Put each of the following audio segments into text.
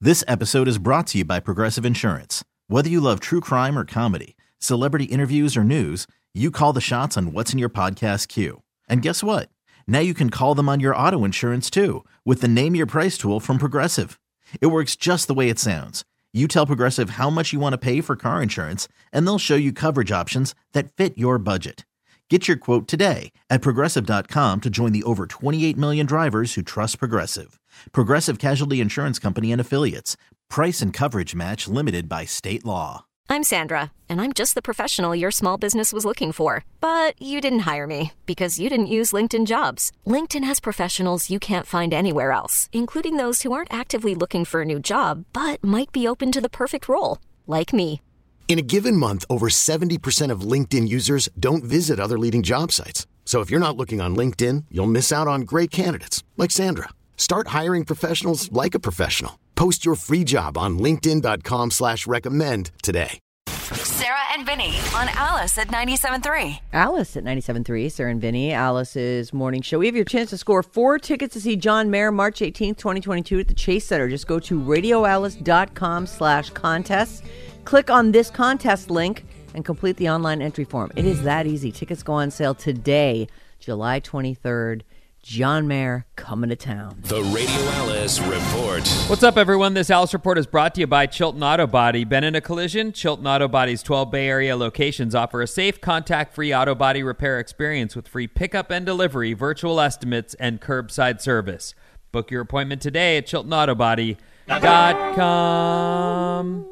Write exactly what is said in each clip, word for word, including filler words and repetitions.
This episode is brought to you by Progressive Insurance. Whether you love true crime or comedy, celebrity interviews or news, you call the shots on what's in your podcast queue. And guess what? Now you can call them on your auto insurance too with the Name Your Price tool from Progressive. It works just the way it sounds. You tell Progressive how much you want to pay for car insurance, and they'll show you coverage options that fit your budget. Get your quote today at Progressive dot com to join the over twenty-eight million drivers who trust Progressive. Progressive Casualty Insurance Company and Affiliates. Price and coverage match limited by state law. I'm Sandra, and I'm just the professional your small business was looking for. But you didn't hire me because you didn't use LinkedIn Jobs. LinkedIn has professionals you can't find anywhere else, including those who aren't actively looking for a new job, but might be open to the perfect role, like me. In a given month, over seventy percent of LinkedIn users don't visit other leading job sites. So if you're not looking on LinkedIn, you'll miss out on great candidates like Sandra. Start hiring professionals like a professional. Post your free job on linkedin dot com slash recommend today. Sarah and Vinny on Alice at ninety-seven point three. Alice at ninety-seven point three, Sarah and Vinny, Alice's morning show. We have your chance to score four tickets to see John Mayer March eighteenth, twenty twenty-two at the Chase Center. Just go to radio alice dot com slash contests. Click on this contest link and complete the online entry form. It is that easy. Tickets go on sale today, July twenty-third. John Mayer coming to town. The Radio Alice Report. What's up, everyone? This Alice Report is brought to you by Chilton Auto Body. Been in a collision? Chilton Auto Body's twelve Bay Area locations offer a safe, contact-free auto body repair experience with free pickup and delivery, virtual estimates, and curbside service. Book your appointment today at chilton auto body dot com.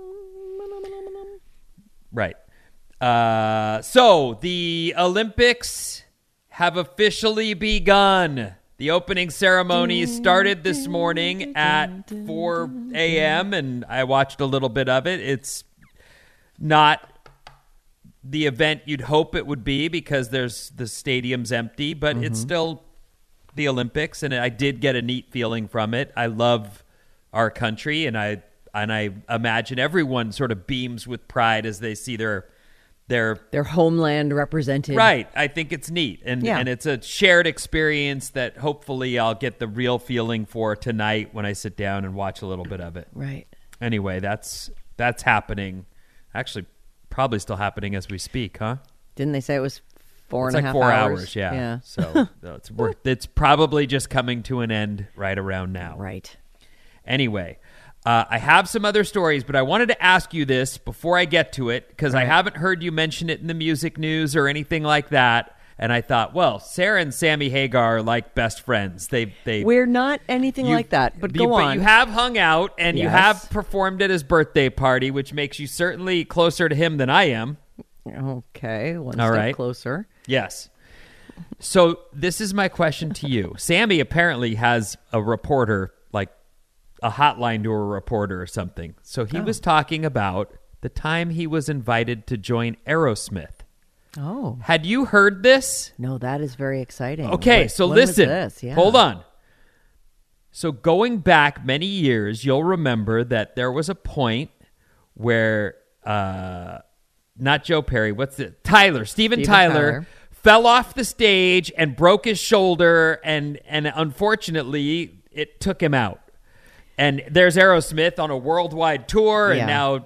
Right. Uh, so, the Olympics have officially begun. The opening ceremony started this morning at four a.m., and I watched a little bit of it. It's not the event you'd hope it would be because there's the stadium's empty, but mm-hmm. it's still the Olympics, and I did get a neat feeling from it. I love our country, and I and I imagine everyone sort of beams with pride as they see their Their, their homeland represented. Right. I think it's neat. And yeah. and it's a shared experience that hopefully I'll get the real feeling for tonight when I sit down and watch a little bit of it. Right. Anyway, that's that's happening. Actually, probably still happening as we speak, huh? Didn't they say it was four it's and like a half four hours? hours, yeah. yeah. So it's, we're, it's probably just coming to an end right around now. Right. Anyway. Uh, I have some other stories, but I wanted to ask you this before I get to it because right. I haven't heard you mention it in the music news or anything like that. And I thought, well, Sarah and Sammy Hagar are like best friends. They, they, We're not anything like that, but go you, on. But you have hung out and yes. you have performed at his birthday party, which makes you certainly closer to him than I am. Okay, one All step right. closer. Yes. So this is my question to you. Sammy apparently has a reporter, like, a hotline to a reporter or something. So he oh. was talking about the time he was invited to join Aerosmith. Oh. Had you heard this? No, that is very exciting. Okay, what, so when listen. was this? Yeah. Hold on. So going back many years, you'll remember that there was a point where, uh, not Joe Perry, what's it? Tyler, Steven, Steven Tyler, Tyler fell off the stage and broke his shoulder, and and unfortunately, it took him out. And there's Aerosmith on a worldwide tour, and yeah. now...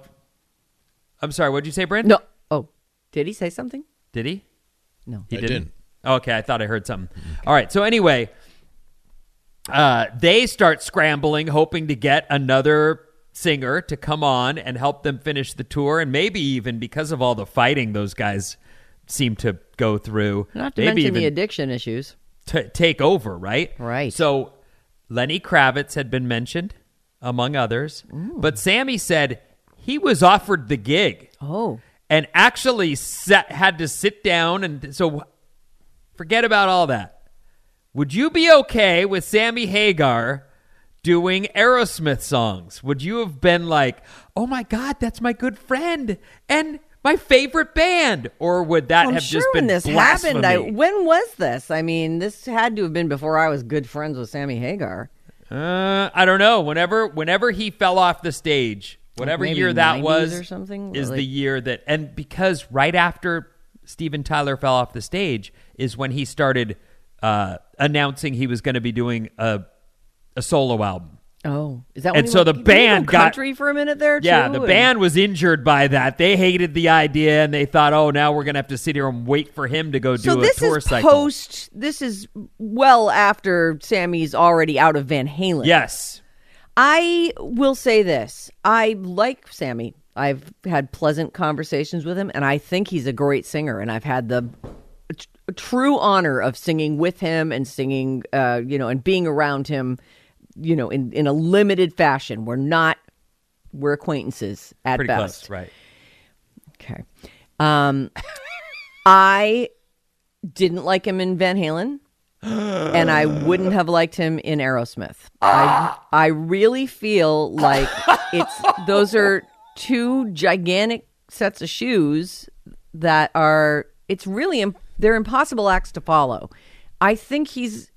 I'm sorry, what did you say, Brent? No. Oh, did he say something? Did he? No. He I didn't? didn't. Okay, I thought I heard something. Okay. All right, so anyway, uh, they start scrambling, hoping to get another singer to come on and help them finish the tour, and maybe even because of all the fighting those guys seem to go through. Not to maybe mention even the addiction issues. T- take over, right? Right. So... Lenny Kravitz had been mentioned, among others. Ooh. But Sammy said he was offered the gig. Oh. And actually sat, had to sit down. And so forget about all that. Would you be okay with Sammy Hagar doing Aerosmith songs? Would you have been like, oh, my God, that's my good friend and my favorite band? Or would that I'm have sure just when been this blasphemy? happened, I, when was this? I mean, this had to have been before I was good friends with Sammy Hagar. Uh, I don't know. Whenever whenever he fell off the stage, whatever like year that was, or something, is like, the year that... And because right after Steven Tyler fell off the stage is when he started uh, announcing he was going to be doing a, a solo album. Oh, is that when And he so went, the didn't he go band got- country for a minute there, too? Yeah, the And- band was injured by that. They hated the idea, and they thought, oh, now we're going to have to sit here and wait for him to go So do a this tour is cycle. post, this is well after Sammy's already out of Van Halen. Yes. I will say this. I like Sammy. I've had pleasant conversations with him, and I think he's a great singer, and I've had the t- true honor of singing with him and singing, uh, you know, and being around him, you know, in, in a limited fashion. We're not, we're acquaintances at Pretty best. close, right. Okay. Um, I didn't like him in Van Halen, and I wouldn't have liked him in Aerosmith. I I really feel like it's those are two gigantic sets of shoes that are. It's really im- they're impossible acts to follow. I think he's.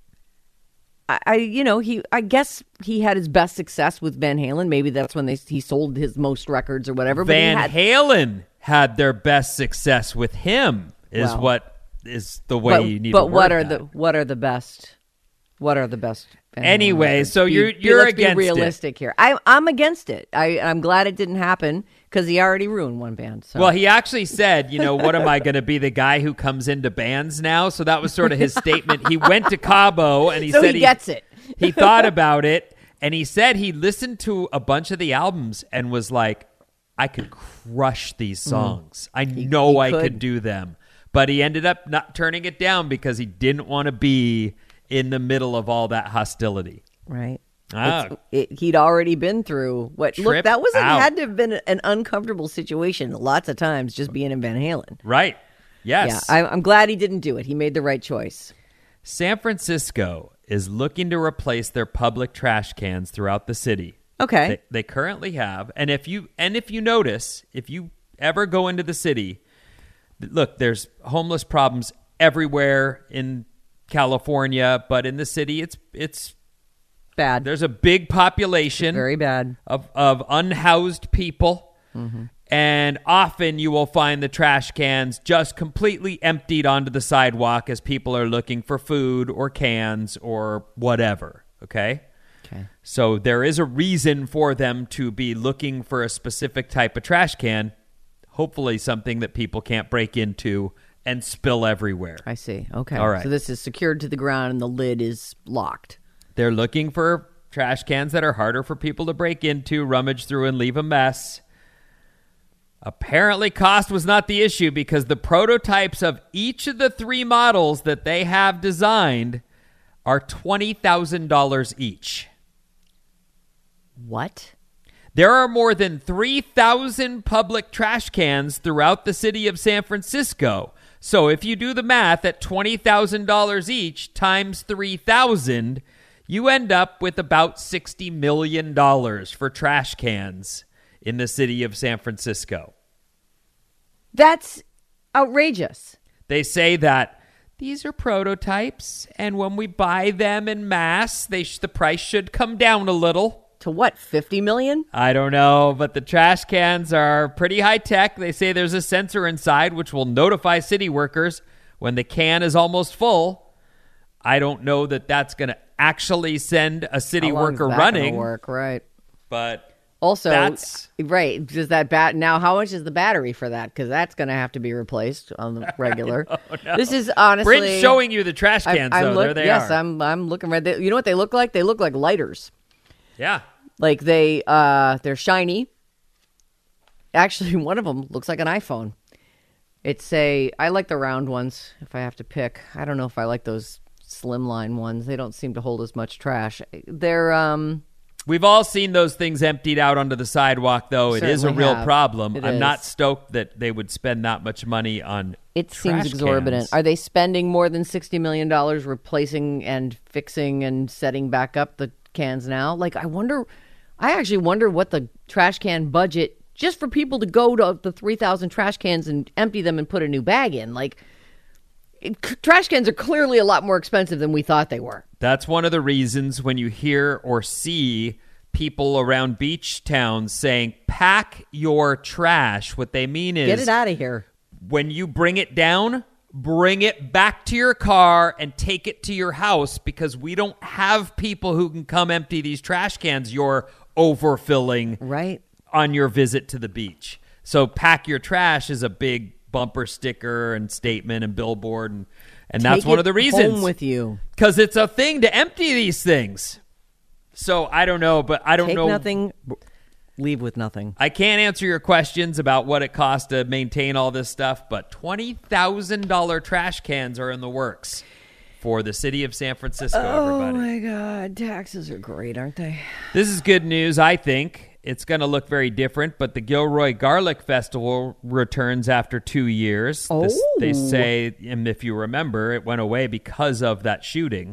I, I you know he I guess he had his best success with Van Halen. Maybe that's when they he sold his most records or whatever. but he Van had, Halen had their best success with him, is Well, what is the way but, you need but to what word are that. the what are the best what are the best Van Halen Anyway, records? so Be- you're- be- you're let's against it. be realistic here. I I'm against it. I I'm glad it didn't happen because he already ruined one band. So. Well, he actually said, you know, what am I going to be, the guy who comes into bands now? So that was sort of his statement. He went to Cabo and he So said he gets it. he thought about it, and he said he listened to a bunch of the albums and was like, I could crush these songs. I know he I could. could do them. But he ended up not turning it down because he didn't want to be in the middle of all that hostility. Right. Ah. It's- It, he'd already been through what look Trip that wasn't out. had to have been an uncomfortable situation lots of times just being in Van Halen. Right. Yes. Yeah, I, I'm glad he didn't do it. He made the right choice. San Francisco is looking to replace their public trash cans throughout the city. Okay. They, they currently have, and if you and if you notice, if you ever go into the city, look, there's homeless problems everywhere in California, but in the city, it's it's Bad. there's a big population Very bad. of of unhoused people, and often you will find the trash cans just completely emptied onto the sidewalk as people are looking for food or cans or whatever. Okay. Okay. So there is a reason for them to be looking for a specific type of trash can, hopefully something that people can't break into and spill everywhere. I see. Okay. All right. So this is secured to the ground and the lid is locked. They're looking for trash cans that are harder for people to break into, rummage through, and leave a mess. Apparently, cost was not the issue because the prototypes of each of the three models that they have designed are twenty thousand dollars each. What? There are more than three thousand public trash cans throughout the city of San Francisco. So if you do the math at twenty thousand dollars each times three thousand, you end up with about sixty million dollars for trash cans in the city of San Francisco. That's outrageous. They say that these are prototypes, and when we buy them in mass, they sh- the price should come down a little. To what? fifty million? I don't know, but the trash cans are pretty high tech. They say there's a sensor inside which will notify city workers when the can is almost full. I don't know that that's going to actually send a city How long worker is that gonna running, work, right? but Also, That's- right. Does that bat now? How much is the battery for that? Because that's going to have to be replaced on the regular. no. This is honestly. Bryn's showing you the trash I'm- cans, I'm though. look- there they yes, are. I'm. I'm looking right. They, you know what they look like? They look like lighters. Yeah. Like they, uh, they're shiny. Actually, one of them looks like an iPhone. It's a. I like the round ones. If I have to pick, I don't know if I like those slimline ones. They don't seem to hold as much trash. They're um. We've all seen those things emptied out onto the sidewalk, though. It is a Certainly real have. problem. It I'm is. not stoked that they would spend that much money on It trash seems exorbitant. cans. Are they spending more than sixty million dollars replacing and fixing and setting back up the cans now? Like, I wonder, I actually wonder what the trash can budget, just for people to go to the three thousand trash cans and empty them and put a new bag in. Like, it, c- trash cans are clearly a lot more expensive than we thought they were. That's one of the reasons when you hear or see people around beach towns saying, pack your trash, what they mean is Get it out of here. when you bring it down, bring it back to your car and take it to your house because we don't have people who can come empty these trash cans you're overfilling Right. on your visit to the beach. So pack your trash is a big bumper sticker and statement and billboard, and, and that's Take one it of the reasons. home with you. Because it's a thing to empty these things. So I don't know, but I don't Take know. nothing, leave with nothing. I can't answer your questions about what it costs to maintain all this stuff, but twenty thousand dollars trash cans are in the works for the city of San Francisco, Oh, everybody. my God. Taxes are great, aren't they? This is good news, I think. It's going to look very different, but the Gilroy Garlic Festival returns after two years. Oh. This, they say, and if you remember, it went away because of that shooting.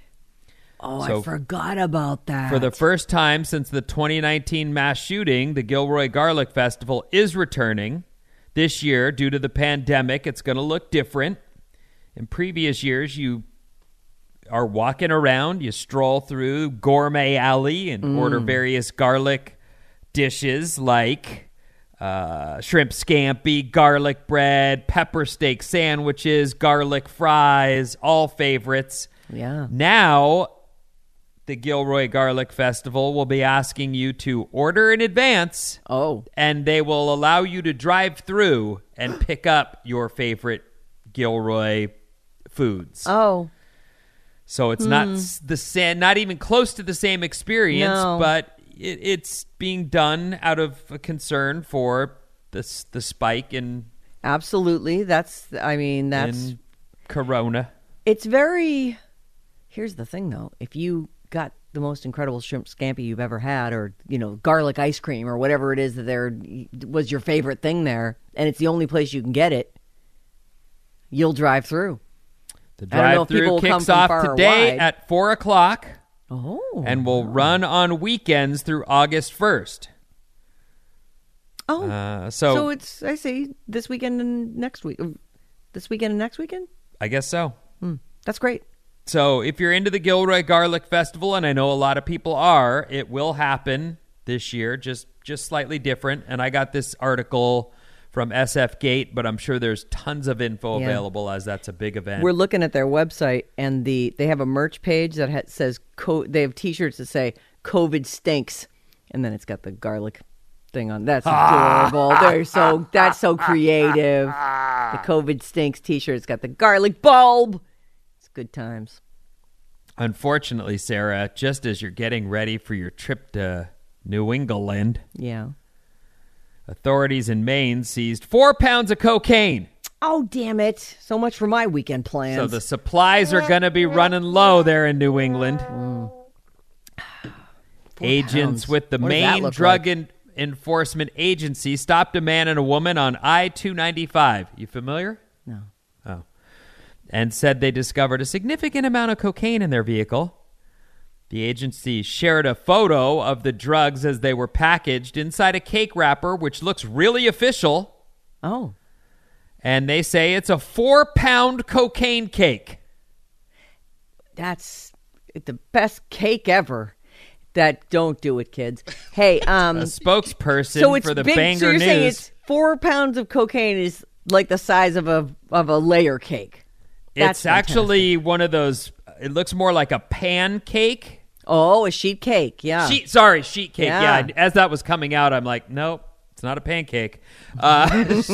Oh, So, I forgot about that. For the first time since the twenty nineteen mass shooting, the Gilroy Garlic Festival is returning. This year, due to the pandemic, it's going to look different. In previous years, you are walking around, you stroll through Gourmet Alley and Mm. order various garlic dishes like uh, shrimp scampi, garlic bread, pepper steak sandwiches, garlic fries, all favorites. Yeah. Now, the Gilroy Garlic Festival will be asking you to order in advance, Oh. and they will allow you to drive through and pick up your favorite Gilroy foods. Oh. So it's not s- the same, not even close to the same experience, No. but it, it's being done out of a concern for this the spike in Absolutely. That's, I mean, that's, in Corona. it's very, here's the thing though. If you got the most incredible shrimp scampi you've ever had, or, you know, garlic ice cream or whatever it is that there was your favorite thing there, and it's the only place you can get it, you'll drive through. The I don't know if people drive-through will come kicks from off far or today wide. at four o'clock. Oh. And will run on weekends through August first. Oh. Uh, so, so it's, I see, this weekend and next week. This weekend and next weekend? I guess so. Hmm. That's great. So if you're into the Gilroy Garlic Festival, and I know a lot of people are, it will happen this year, just just slightly different. And I got this article from S F Gate, but I'm sure there's tons of info Yeah. available as that's a big event. We're looking at their website, and the they have a merch page that ha- says co- they have T-shirts that say "COVID stinks," and then it's got the garlic thing on. That's adorable. They're so that's so creative. The COVID stinks T-shirt. It's got the garlic bulb. It's good times. Unfortunately, Sarah, just as you're getting ready for your trip to New England, Yeah. authorities in Maine seized four pounds of cocaine. Oh, damn it! So much for my weekend plans. So the supplies are going to be running low there in New England. Agents pounds. with the What does that Maine look Drug like? en- Enforcement Agency stopped a man and a woman on I two ninety-five. You familiar? No. Oh. And said they discovered a significant amount of cocaine in their vehicle. The agency shared a photo of the drugs as they were packaged inside a cake wrapper, which looks really official. Oh. And they say it's a four-pound cocaine cake. That's the best cake ever. That don't do it, kids. Hey, um, A spokesperson so it's for the big. Bangor so you're News. saying it's four pounds of cocaine is like the size of a of a layer cake. That's It's actually one of those. It looks more like a pancake. Oh, a sheet cake. Yeah. Sheet, sorry, sheet cake. Yeah. Yeah. As that was coming out, I'm like, nope, it's not a pancake. Uh,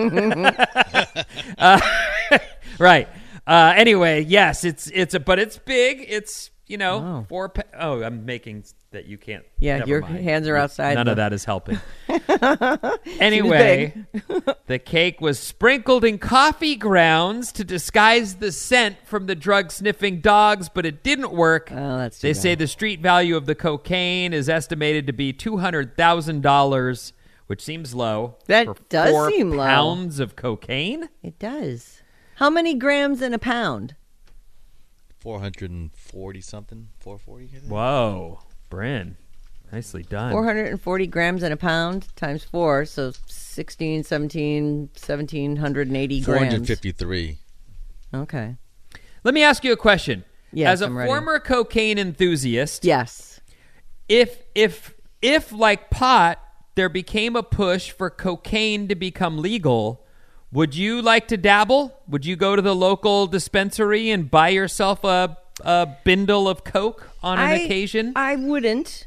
uh, right. Uh, anyway, yes, it's it's a, but it's big. It's you know Oh. four. Pa- oh, I'm making that you can't. Yeah, never your mind. hands are outside None the- of that is helping. Anyway, the cake was sprinkled in coffee grounds to disguise the scent from the drug-sniffing dogs, but it didn't work. Oh, that's too They bad. say the street value of the cocaine is estimated to be two hundred thousand dollars, which seems low. That for does four seem low. pounds of cocaine? It does. How many grams in a pound? four hundred forty something, four forty. I think. Whoa, Bryn, nicely done. four hundred forty grams in a pound times four, so sixteen, seventeen, seventeen eighty grams. four hundred fifty-three. Okay. Let me ask you a question. Yes, As a I'm ready. former cocaine enthusiast, Yes. if if if like pot there became a push for cocaine to become legal, Would you like to dabble? Would you go to the local dispensary and buy yourself a, a bindle of Coke on an I, occasion? I wouldn't,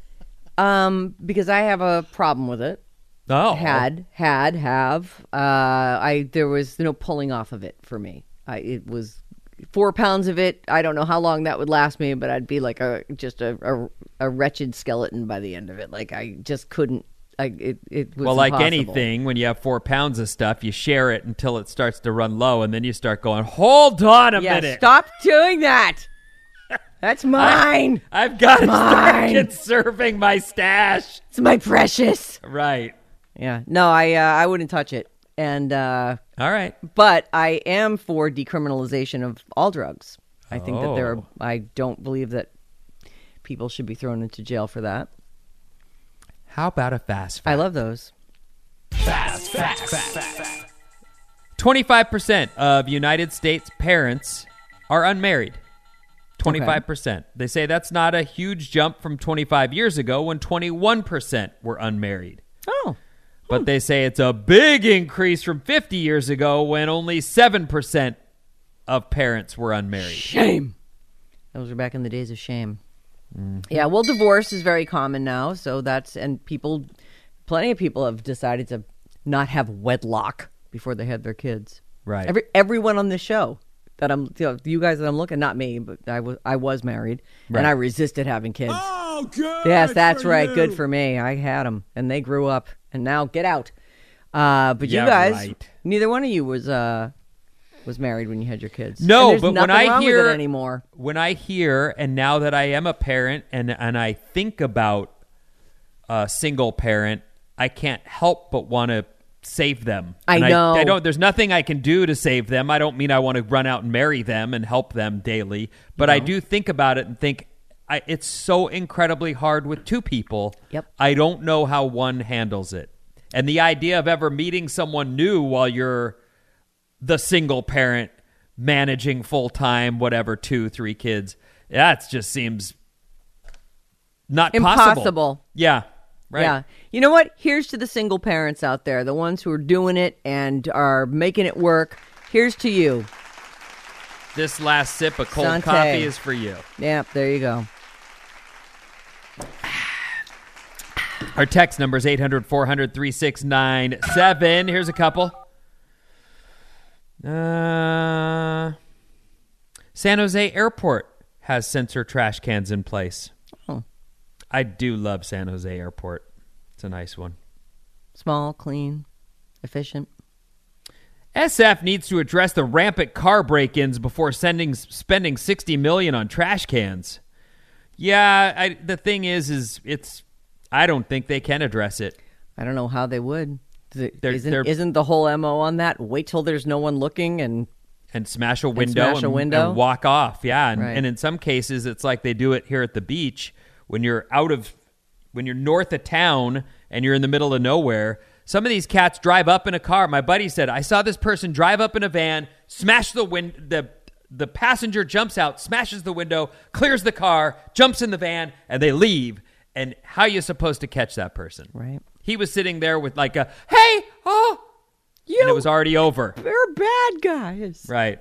um, because I have a problem with it. Oh. Had, had, have. Uh, I There was no pulling off of it for me. I, it was four pounds of it. I don't know how long that would last me, but I'd be like a just a, a, a wretched skeleton by the end of it. Like, I just couldn't. I, it, it was well, like impossible. anything, when you have four pounds of stuff, you share it until it starts to run low, and then you start going, hold on a yeah, minute. Stop doing that. That's mine. I, I've got to start Mine. conserving my stash. It's my precious. Right. Yeah. No, I uh, I wouldn't touch it. And uh, All right. but I am for decriminalization of all drugs. I think that there are, Oh. I don't believe that people should be thrown into jail for that. How about a fast fact? I love those. Fast facts. twenty-five percent of United States parents are unmarried. twenty-five percent. They say that's not a huge jump from twenty-five years ago when twenty-one percent were unmarried. Oh. But they say it's a big increase from fifty years ago when only seven percent of parents were unmarried. Shame. Those were back in the days of shame. Mm. Yeah, well, divorce is very common now, so that's, and people, plenty of people have decided to not have wedlock before they had their kids. Right. Every everyone on this show that I'm, you, know, you guys that I'm looking, not me, but I was I was married, Right. and I resisted having kids. Oh, good. Yes, that's for right. you. Good for me. I had them, and they grew up, and now get out. Uh, but Yeah, you guys, right. neither one of you was uh, was married when you had your kids. No, And there's but when nothing I wrong hear with it anymore. when I hear, and now that I am a parent, and and I think about a single parent, I can't help but want to save them. I And know. I, don't. There's nothing I can do to save them. I don't mean I want to run out and marry them and help them daily, but I do think about it and think I, it's so incredibly hard with two people. Yep. I don't know how one handles it, and the idea of ever meeting someone new while you're the single parent managing full time, whatever, two, three kids. That just seems not possible. Impossible. Yeah. Right. Yeah. You know what? Here's to the single parents out there, the ones who are doing it and are making it work. Here's to you. This last sip of cold Sante. coffee is for you. Yeah, there you go. Our text number is eight hundred, four hundred, three six nine seven. Here's a couple. Uh, San Jose Airport has sensor trash cans in place. Oh. I do love San Jose Airport. It's a nice one. Small, clean, efficient. S F needs to address the rampant car break-ins before sending spending sixty million dollars on trash cans. Yeah, I, the thing is, is it's. I don't think they can address it. I don't know how they would. Th- They're- isn't, they're- isn't the whole M O on that? Wait till there's no one looking and And smash a window smash a window? and walk off. Yeah, and, Right. and in some cases, it's like they do it here at the beach when you're out of, when you're north of town and you're in the middle of nowhere. Some of these cats drive up in a car. My buddy said, I saw this person drive up in a van, smash the win- the the passenger jumps out, smashes the window, clears the car, jumps in the van, and they leave. And how are you supposed to catch that person? Right. He was sitting there with like a, hey, oh, you and it was already over. they're bad guys. Right.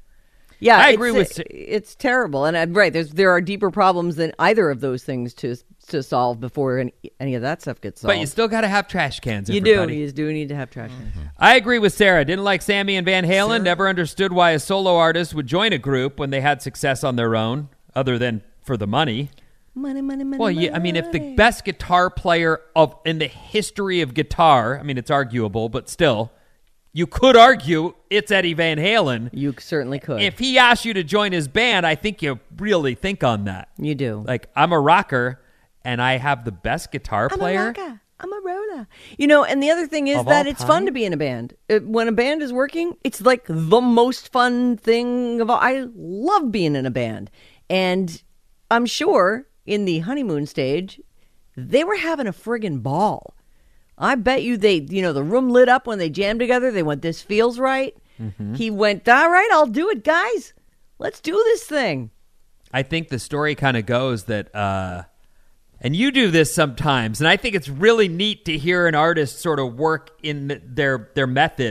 Yeah, I it's- agree with- it's terrible, and uh, right there's there are deeper problems than either of those things to to solve before any, any of that stuff gets solved. But you still got to have trash cans. you do everybody. you do need to have trash cans. I agree with Sarah. Didn't like Sammy and Van Halen. Never understood why a solo artist would join a group when they had success on their own, other than for the money. Money, money, money. Well, yeah, I mean, if the best guitar player of in the history of guitar, I mean, it's arguable, but still, you could argue it's Eddie Van Halen. you certainly could. If he asked you to join his band, I think you really think on that. you do, Like, I'm a rocker, and I have the best guitar player. I'm a rocker. I'm a roller. You know, and the other thing is Of that all it's fun time? to be in a band. Uh, When a band is working, it's like the most fun thing of all. I love being in a band. And I'm sure in the honeymoon stage, they were having a friggin' ball. I bet you they, you know, the room lit up when they jammed together. They went, this feels right. Mm-hmm. He went, all right, I'll do it, guys. Let's do this thing. I think the story kind of goes that, uh, and you do this sometimes, and I think it's really neat to hear an artist sort of work in their their method.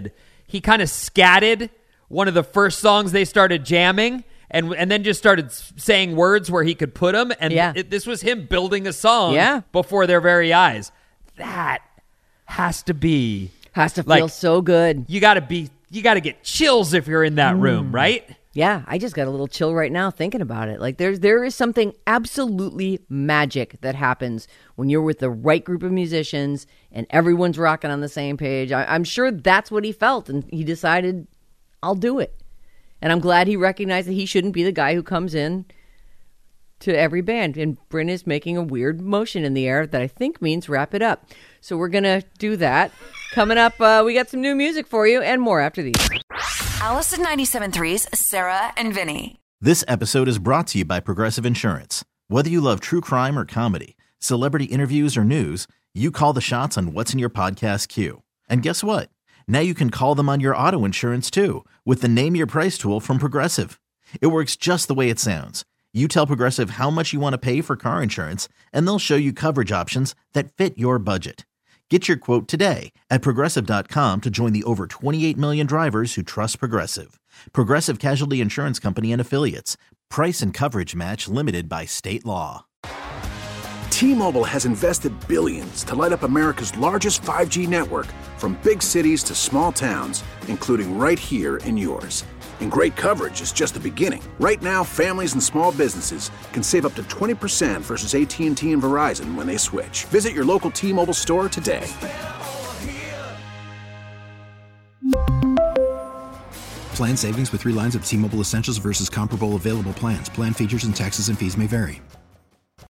he kind of scatted one of the first songs they started jamming, and and then just started saying words where he could put them. And yeah. it, this was him building a song yeah. before their very eyes. That has to be has to feel like, so good. You got to be you got to get chills if you're in that mm. room, right? Yeah, I just got a little chill right now thinking about it. Like there's there is something absolutely magic that happens when you're with the right group of musicians and everyone's rocking on the same page. I, I'm sure that's what he felt, and he decided, I'll do it. And I'm glad he recognized that he shouldn't be the guy who comes in to every band. And Bryn is making a weird motion in the air that I think means wrap it up. So we're going to do that. Coming up, uh, we got some new music for you and more after these. Alice at ninety-seven point three's Sarah and Vinny. This episode is brought to you by Progressive Insurance. Whether you love true crime or comedy, celebrity interviews or news, you call the shots on what's in your podcast queue. And guess what? Now you can call them on your auto insurance too with the Name Your Price tool from Progressive. It works just the way it sounds. You tell Progressive how much you want to pay for car insurance, and they'll show you coverage options that fit your budget. Get your quote today at Progressive dot com to join the over twenty-eight million drivers who trust Progressive. Progressive Casualty Insurance Company and Affiliates. Price and coverage match limited by state law. T-Mobile has invested billions to light up America's largest five G network, from big cities to small towns, including right here in yours. And great coverage is just the beginning. Right now, families and small businesses can save up to twenty percent versus A T and T and Verizon when they switch. Visit your local T-Mobile store today. Plan savings with three lines of T-Mobile Essentials versus comparable available plans. Plan features and taxes and fees may vary.